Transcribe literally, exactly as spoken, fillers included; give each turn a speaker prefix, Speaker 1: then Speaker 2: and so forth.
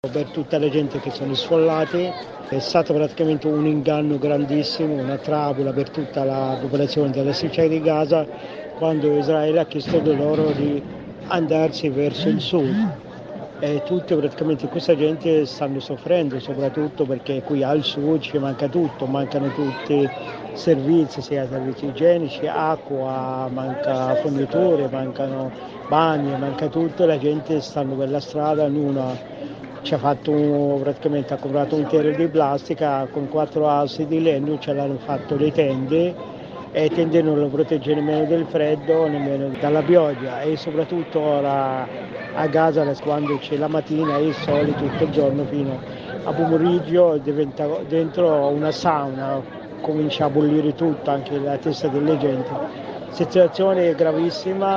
Speaker 1: Per tutta la gente che sono sfollati è stato praticamente un inganno grandissimo, una trappola per tutta la popolazione della striscia di Gaza quando Israele ha chiesto di loro di andarsi verso il sud e tutti praticamente questa gente stanno soffrendo, soprattutto perché qui al sud ci manca tutto, mancano tutti i servizi, sia servizi igienici, acqua, manca forniture, mancano bagni, manca tutto, la gente sta per la strada, ognuno ci ha fatto praticamente ha comprato un telo di plastica con quattro assi di legno, ce l'hanno fatto le tende e le tende non lo proteggono nemmeno del freddo nemmeno dalla pioggia e soprattutto ora a Gaza quando c'è la mattina e il sole tutto il giorno fino a pomeriggio diventa dentro una sauna, comincia a bollire tutto, anche la testa delle gente. Situazione gravissima.